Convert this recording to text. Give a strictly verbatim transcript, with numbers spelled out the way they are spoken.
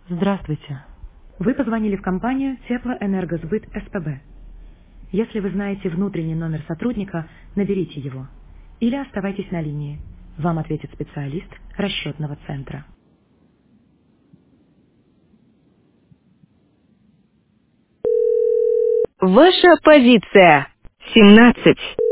Здравствуйте. Вы позвонили в компанию Теплоэнергосбыт СПБ. Если вы знаете внутренний номер сотрудника, наберите его. Или оставайтесь на линии. Вам ответит специалист расчетного центра. Ваша позиция. семнадцать.